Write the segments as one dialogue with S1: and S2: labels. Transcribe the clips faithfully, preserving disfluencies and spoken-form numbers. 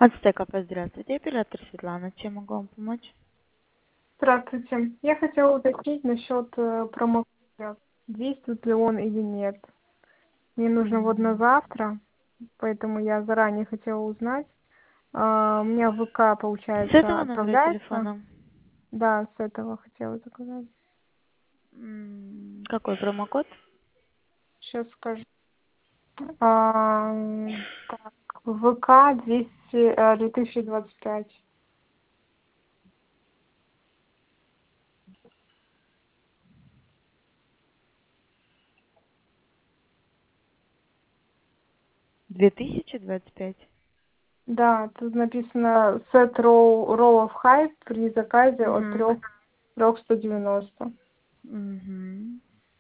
S1: Ацтека, здравствуйте. Оператор Светлана. Чем могу вам помочь?
S2: Здравствуйте. Я хотела уточнить насчет э, промокода. Действует ли он или нет. Мне нужно вот на
S1: Мгм.
S2: завтра, поэтому я заранее хотела узнать. А, у меня ВК,
S1: С
S2: получается,
S1: этого номера
S2: отправляется.
S1: телефона?
S2: Да, с этого хотела заказать.
S1: М, Какой промокод?
S2: Сейчас скажу. А, м, так, ВК двести, э, две тысячи двадцать пять.
S1: две тысячи двадцать пять.
S2: Да, тут написано set roll, roll of hype при заказе от
S1: Угу.
S2: трех трех сто девяносто.
S1: Угу.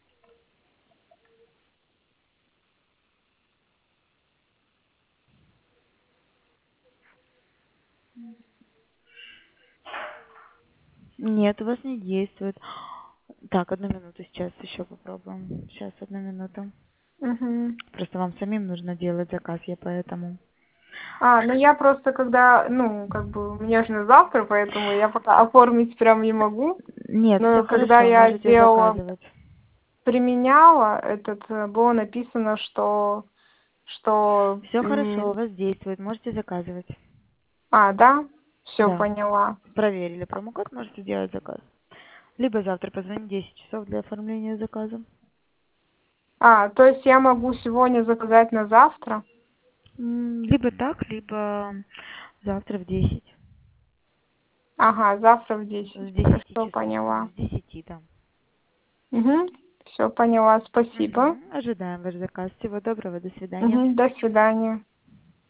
S1: Нет, у вас не действует. Так, одну минуту, сейчас еще попробуем. Сейчас, одну минуту.
S2: Угу.
S1: Просто вам самим нужно делать заказ, я поэтому.
S2: А, ну я просто когда, ну, как бы, мне же на завтра, поэтому я пока оформить прям не могу.
S1: Нет, все
S2: Но когда
S1: хорошо,
S2: я
S1: можете
S2: сделала,
S1: заказывать.
S2: применяла этот, э, было написано, что, что,
S1: Все хорошо, у
S2: м,
S1: вас действует, можете заказывать.
S2: а, да, все
S1: Да.
S2: поняла.
S1: Проверили промокод, можете сделать заказ. Либо завтра позвонить в десять часов для оформления заказа.
S2: А, то есть я могу сегодня заказать на завтра?
S1: М, Либо так, либо завтра в десять.
S2: Ага, завтра в десять.
S1: С десяти
S2: Хорошо,
S1: часов.
S2: поняла.
S1: С десяти, да.
S2: Угу, все поняла, спасибо.
S1: Мгм. Ожидаем ваш заказ. Всего доброго, до свидания.
S2: Угу, до свидания.